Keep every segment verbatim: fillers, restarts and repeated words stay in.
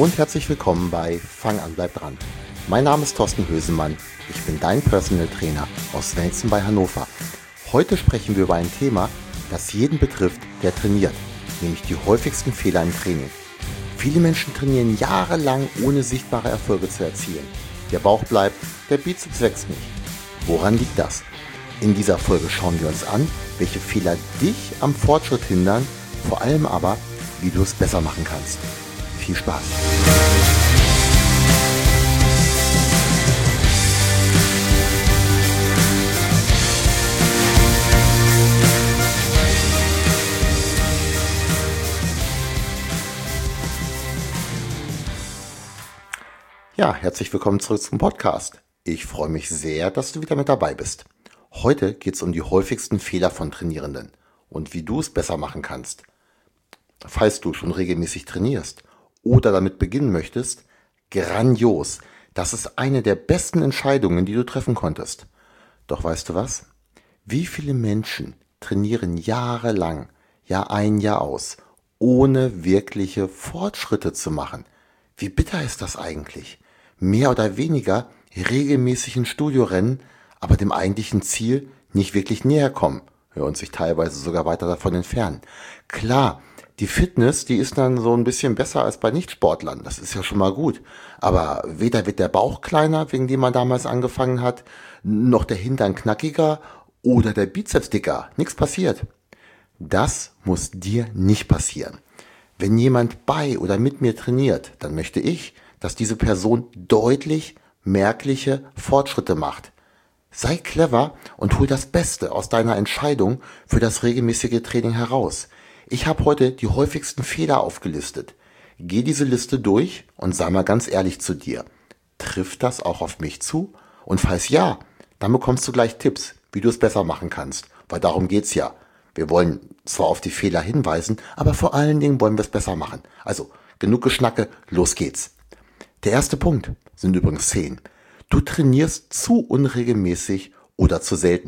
und herzlich willkommen bei Fang an, bleib dran. Mein Name ist Thorsten Hösemann, ich bin dein Personal Trainer aus Welzen bei Hannover. Heute sprechen wir über ein Thema, das jeden betrifft, der trainiert, nämlich die häufigsten Fehler im Training. Viele Menschen trainieren jahrelang, ohne sichtbare Erfolge zu erzielen. Der Bauch bleibt, der Bizeps wächst nicht. Woran liegt das? In dieser Folge schauen wir uns an, welche Fehler dich am Fortschritt hindern, vor allem aber, wie du es besser machen kannst. Viel Spaß! Ja, herzlich willkommen zurück zum Podcast. Ich freue mich sehr, dass du wieder mit dabei bist. Heute geht es um die häufigsten Fehler von Trainierenden und wie du es besser machen kannst. Falls du schon regelmäßig trainierst oder damit beginnen möchtest, grandios. Das ist eine der besten Entscheidungen, die du treffen konntest. Doch weißt du was? Wie viele Menschen trainieren jahrelang, Jahr ein, Jahr aus, ohne wirkliche Fortschritte zu machen? Wie bitter ist das eigentlich? Mehr oder weniger regelmäßig ins Studio rennen, aber dem eigentlichen Ziel nicht wirklich näher kommen und sich teilweise sogar weiter davon entfernen. Klar, die Fitness, die ist dann so ein bisschen besser als bei Nichtsportlern, das ist ja schon mal gut. Aber weder wird der Bauch kleiner, wegen dem man damals angefangen hat, noch der Hintern knackiger oder der Bizeps dicker. Nichts passiert. Das muss dir nicht passieren. Wenn jemand bei oder mit mir trainiert, dann möchte ich, dass diese Person deutlich merkliche Fortschritte macht. Sei clever und hol das Beste aus deiner Entscheidung für das regelmäßige Training heraus. Ich habe heute die häufigsten Fehler aufgelistet. Geh diese Liste durch und sei mal ganz ehrlich zu dir. Trifft das auch auf mich zu? Und falls ja, dann bekommst du gleich Tipps, wie du es besser machen kannst. Weil darum geht's ja. Wir wollen zwar auf die Fehler hinweisen, aber vor allen Dingen wollen wir es besser machen. Also, genug Geschnacke, los geht's. Der erste Punkt sind übrigens zehn. Du trainierst zu unregelmäßig oder zu selten.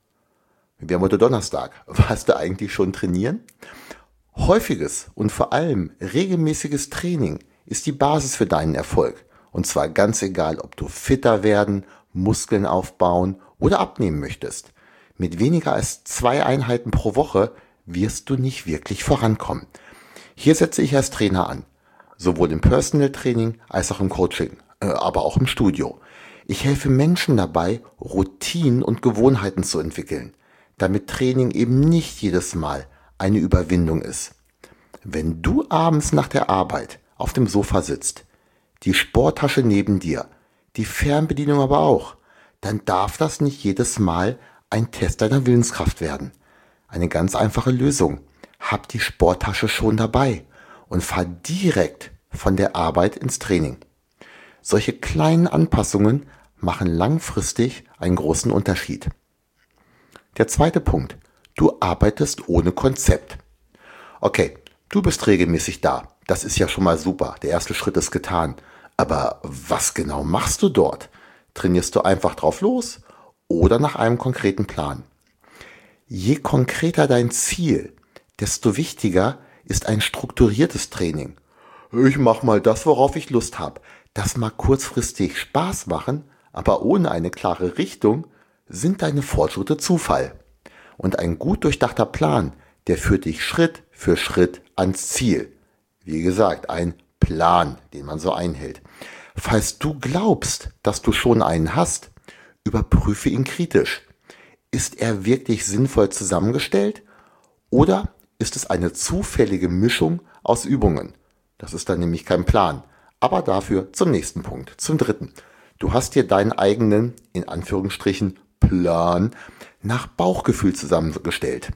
Wir haben heute Donnerstag. Warst du eigentlich schon trainieren? Häufiges und vor allem regelmäßiges Training ist die Basis für deinen Erfolg. Und zwar ganz egal, ob du fitter werden, Muskeln aufbauen oder abnehmen möchtest. Mit weniger als zwei Einheiten pro Woche wirst du nicht wirklich vorankommen. Hier setze ich als Trainer an. Sowohl im Personal Training als auch im Coaching, äh, aber auch im Studio. Ich helfe Menschen dabei, Routinen und Gewohnheiten zu entwickeln, damit Training eben nicht jedes Mal eine Überwindung ist. Wenn du abends nach der Arbeit auf dem Sofa sitzt, die Sporttasche neben dir, die Fernbedienung aber auch, dann darf das nicht jedes Mal ein Test deiner Willenskraft werden. Eine ganz einfache Lösung. Hab die Sporttasche schon dabei und fahr direkt von der Arbeit ins Training. Solche kleinen Anpassungen machen langfristig einen großen Unterschied. Der zweite Punkt. Du arbeitest ohne Konzept. Okay, du bist regelmäßig da. Das ist ja schon mal super. Der erste Schritt ist getan. Aber was genau machst du dort? Trainierst du einfach drauf los oder nach einem konkreten Plan? Je konkreter dein Ziel, desto wichtiger ist ein strukturiertes Training. Ich mache mal das, worauf ich Lust habe. Das mag kurzfristig Spaß machen, aber ohne eine klare Richtung sind deine Fortschritte Zufall. Und ein gut durchdachter Plan, der führt dich Schritt für Schritt ans Ziel. Wie gesagt, ein Plan, den man so einhält. Falls du glaubst, dass du schon einen hast, überprüfe ihn kritisch. Ist er wirklich sinnvoll zusammengestellt oder ist es eine zufällige Mischung aus Übungen? Das ist dann nämlich kein Plan. Aber dafür zum nächsten Punkt, zum dritten. Du hast dir deinen eigenen, in Anführungsstrichen, Plan nach Bauchgefühl zusammengestellt.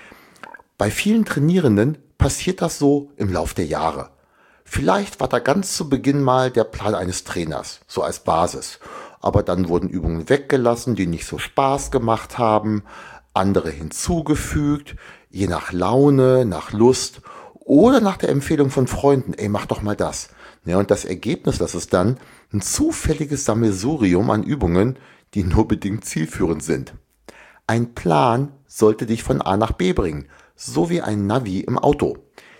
Bei vielen Trainierenden passiert das so im Lauf der Jahre. Vielleicht war da ganz zu Beginn mal der Plan eines Trainers, so als Basis. Aber dann wurden Übungen weggelassen, die nicht so Spaß gemacht haben, andere hinzugefügt, je nach Laune, nach Lust oder nach der Empfehlung von Freunden. Ey, mach doch mal das. Ja, und das Ergebnis, das ist dann ein zufälliges Sammelsurium an Übungen, die nur bedingt zielführend sind. Ein Plan sollte dich von A nach B bringen, so wie ein Navi im Auto.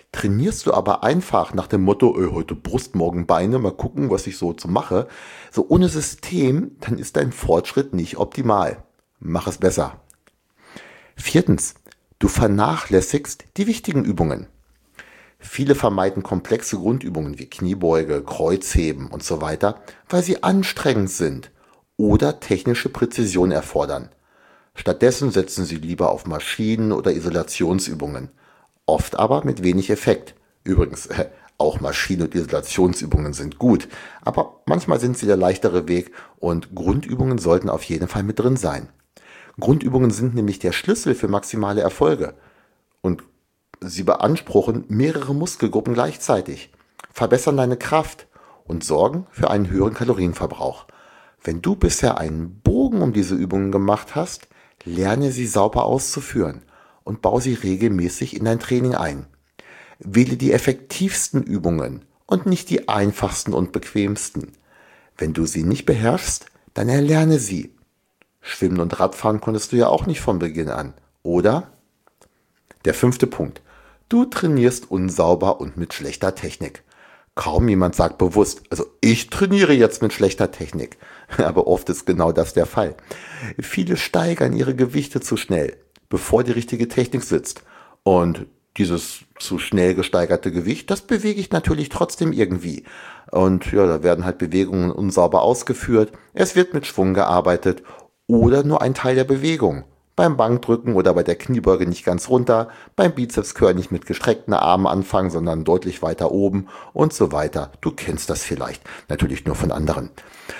Trainierst du aber einfach nach dem Motto, äh, heute Brust, morgen Beine, mal gucken, was ich so zu mache, so ohne System, dann ist dein Fortschritt nicht optimal. Mach es besser. Viertens, du vernachlässigst die wichtigen Übungen. Viele vermeiden komplexe Grundübungen wie Kniebeuge, Kreuzheben und so weiter, weil sie anstrengend sind oder technische Präzision erfordern. Stattdessen setzen sie lieber auf Maschinen oder Isolationsübungen, oft aber mit wenig Effekt. Übrigens, äh, auch Maschinen- und Isolationsübungen sind gut, aber manchmal sind sie der leichtere Weg und Grundübungen sollten auf jeden Fall mit drin sein. Grundübungen sind nämlich der Schlüssel für maximale Erfolge und sie beanspruchen mehrere Muskelgruppen gleichzeitig, verbessern deine Kraft und sorgen für einen höheren Kalorienverbrauch. Wenn du bisher einen Bogen um diese Übungen gemacht hast, lerne sie sauber auszuführen und baue sie regelmäßig in dein Training ein. Wähle die effektivsten Übungen und nicht die einfachsten und bequemsten. Wenn du sie nicht beherrschst, dann erlerne sie. Schwimmen und Radfahren konntest du ja auch nicht von Beginn an, oder? Der fünfte Punkt. Du trainierst unsauber und mit schlechter Technik. Kaum jemand sagt bewusst, also ich trainiere jetzt mit schlechter Technik. Aber oft ist genau das der Fall. Viele steigern ihre Gewichte zu schnell, bevor die richtige Technik sitzt. Und dieses zu schnell gesteigerte Gewicht, das bewege ich natürlich trotzdem irgendwie. Und ja, da werden halt Bewegungen unsauber ausgeführt. Es wird mit Schwung gearbeitet oder nur ein Teil der Bewegung. Beim Bankdrücken oder bei der Kniebeuge nicht ganz runter, beim Bizepscurl nicht mit gestreckten Armen anfangen, sondern deutlich weiter oben und so weiter. Du kennst das vielleicht, natürlich nur von anderen.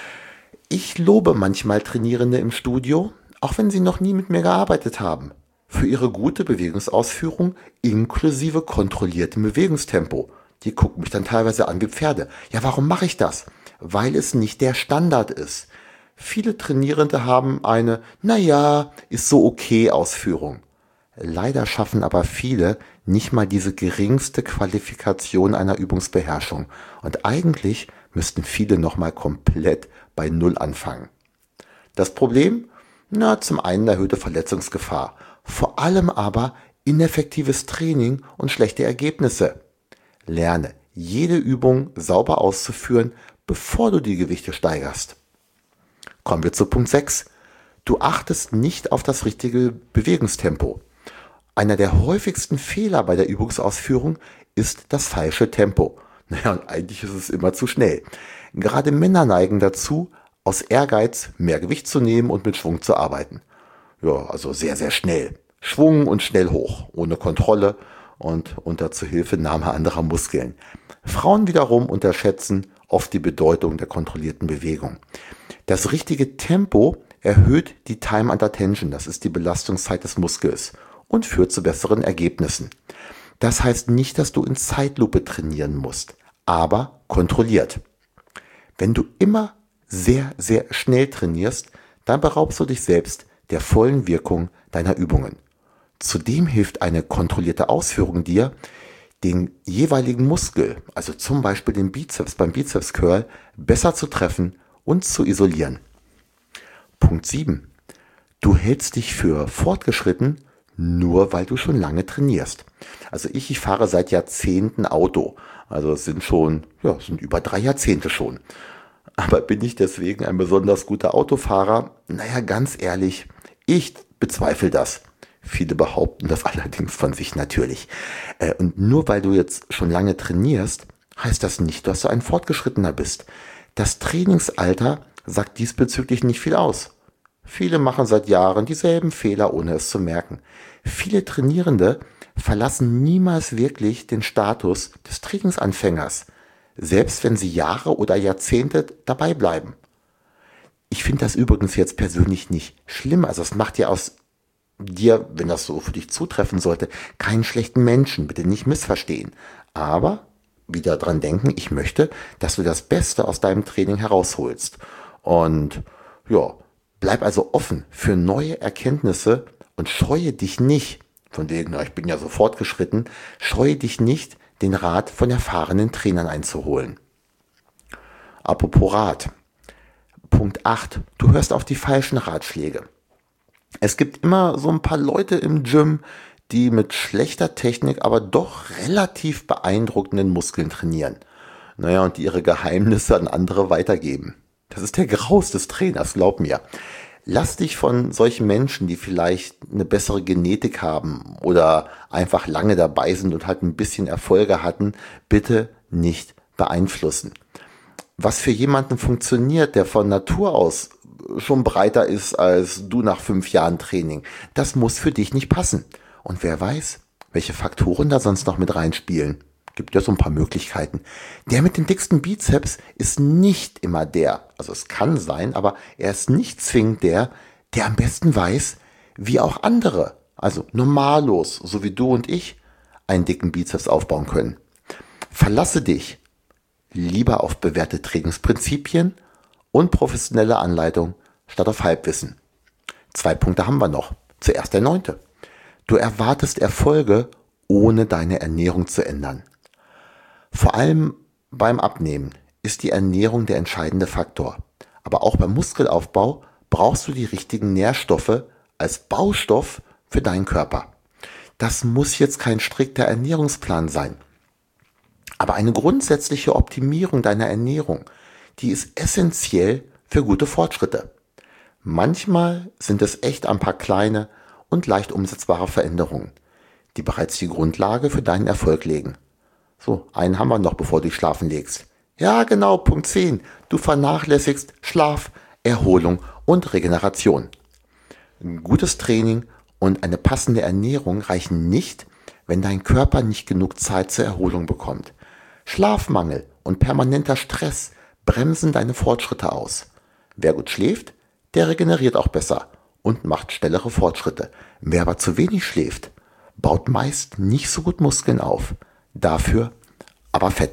Ich lobe manchmal Trainierende im Studio, auch wenn sie noch nie mit mir gearbeitet haben, für ihre gute Bewegungsausführung inklusive kontrolliertem Bewegungstempo. Die gucken mich dann teilweise an wie Pferde. Ja, warum mache ich das? Weil es nicht der Standard ist. Viele Trainierende haben eine, naja, ist so okay Ausführung. Leider schaffen aber viele nicht mal diese geringste Qualifikation einer Übungsbeherrschung. Und eigentlich müssten viele nochmal komplett bei Null anfangen. Das Problem? Na, zum einen erhöhte Verletzungsgefahr, vor allem aber ineffektives Training und schlechte Ergebnisse. Lerne, jede Übung sauber auszuführen, bevor du die Gewichte steigerst. Kommen wir zu Punkt sechs. Du achtest nicht auf das richtige Bewegungstempo. Einer der häufigsten Fehler bei der Übungsausführung ist das falsche Tempo. Naja, und eigentlich ist es immer zu schnell. Gerade Männer neigen dazu, aus Ehrgeiz mehr Gewicht zu nehmen und mit Schwung zu arbeiten. Ja, also sehr, sehr schnell. Schwung und schnell hoch, ohne Kontrolle und unter Zuhilfenahme anderer Muskeln. Frauen wiederum unterschätzen oft die Bedeutung der kontrollierten Bewegung. Das richtige Tempo erhöht die Time under Tension, das ist die Belastungszeit des Muskels, und führt zu besseren Ergebnissen. Das heißt nicht, dass du in Zeitlupe trainieren musst, aber kontrolliert. Wenn du immer sehr, sehr schnell trainierst, dann beraubst du dich selbst der vollen Wirkung deiner Übungen. Zudem hilft eine kontrollierte Ausführung dir, den jeweiligen Muskel, also zum Beispiel den Bizeps beim Bizepscurl, besser zu treffen und zu isolieren. Punkt sieben. Du hältst dich für fortgeschritten, nur weil du schon lange trainierst. Also ich, ich fahre seit Jahrzehnten Auto. Also es sind schon, ja, es sind über drei Jahrzehnte schon. Aber bin ich deswegen ein besonders guter Autofahrer? Naja, ganz ehrlich, ich bezweifle das. Viele behaupten das allerdings von sich natürlich. Äh, Und nur weil du jetzt schon lange trainierst, heißt das nicht, dass du ein Fortgeschrittener bist. Das Trainingsalter sagt diesbezüglich nicht viel aus. Viele machen seit Jahren dieselben Fehler, ohne es zu merken. Viele Trainierende verlassen niemals wirklich den Status des Trainingsanfängers, selbst wenn sie Jahre oder Jahrzehnte dabei bleiben. Ich finde das übrigens jetzt persönlich nicht schlimm. Also es macht ja aus dir, wenn das so für dich zutreffen sollte, keinen schlechten Menschen. Bitte nicht missverstehen. Aber wieder dran denken, ich möchte, dass du das Beste aus deinem Training herausholst. Und ja, bleib also offen für neue Erkenntnisse und scheue dich nicht, von wegen, na, ich bin ja so fortgeschritten, scheue dich nicht, den Rat von erfahrenen Trainern einzuholen. Apropos Rat. Punkt acht. Du hörst auf die falschen Ratschläge. Es gibt immer so ein paar Leute im Gym, die mit schlechter Technik aber doch relativ beeindruckenden Muskeln trainieren. Naja, und die ihre Geheimnisse an andere weitergeben. Das ist der Graus des Trainers, glaub mir. Lass dich von solchen Menschen, die vielleicht eine bessere Genetik haben oder einfach lange dabei sind und halt ein bisschen Erfolge hatten, bitte nicht beeinflussen. Was für jemanden funktioniert, der von Natur aus schon breiter ist als du nach fünf Jahren Training, das muss für dich nicht passen. Und wer weiß, welche Faktoren da sonst noch mit reinspielen. Gibt ja so ein paar Möglichkeiten. Der mit den dicksten Bizeps ist nicht immer der, also es kann sein, aber er ist nicht zwingend der, der am besten weiß, wie auch andere, also normallos, so wie du und ich, einen dicken Bizeps aufbauen können. Verlasse dich lieber auf bewährte Trainingsprinzipien und professionelle Anleitung statt auf Halbwissen. Zwei Punkte haben wir noch. Zuerst der neunte. Du erwartest Erfolge, ohne deine Ernährung zu ändern. Vor allem beim Abnehmen ist die Ernährung der entscheidende Faktor. Aber auch beim Muskelaufbau brauchst du die richtigen Nährstoffe als Baustoff für deinen Körper. Das muss jetzt kein strikter Ernährungsplan sein. Aber eine grundsätzliche Optimierung deiner Ernährung, die ist essentiell für gute Fortschritte. Manchmal sind es echt ein paar kleine und leicht umsetzbare Veränderungen, die bereits die Grundlage für deinen Erfolg legen. So, einen haben wir noch, bevor du dich schlafen legst. Ja, genau, Punkt zehn. Du vernachlässigst Schlaf, Erholung und Regeneration. Ein gutes Training und eine passende Ernährung reichen nicht, wenn dein Körper nicht genug Zeit zur Erholung bekommt. Schlafmangel und permanenter Stress bremsen deine Fortschritte aus. Wer gut schläft, der regeneriert auch besser und macht schnellere Fortschritte. Wer aber zu wenig schläft, baut meist nicht so gut Muskeln auf. Dafür aber Fett.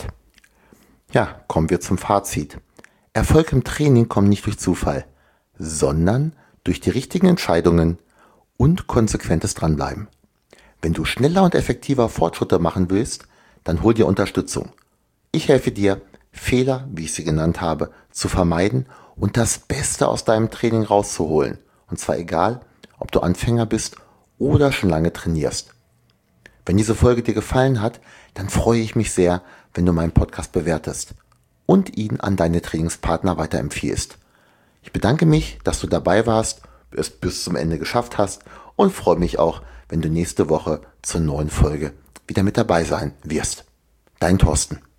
Ja, kommen wir zum Fazit. Erfolg im Training kommt nicht durch Zufall, sondern durch die richtigen Entscheidungen und konsequentes Dranbleiben. Wenn du schneller und effektiver Fortschritte machen willst, dann hol dir Unterstützung. Ich helfe dir, Fehler, wie ich sie genannt habe, zu vermeiden und das Beste aus deinem Training rauszuholen. Und zwar egal, ob du Anfänger bist oder schon lange trainierst. Wenn diese Folge dir gefallen hat, dann freue ich mich sehr, wenn du meinen Podcast bewertest und ihn an deine Trainingspartner weiterempfiehlst. Ich bedanke mich, dass du dabei warst, es bis zum Ende geschafft hast und freue mich auch, wenn du nächste Woche zur neuen Folge wieder mit dabei sein wirst. Dein Thorsten.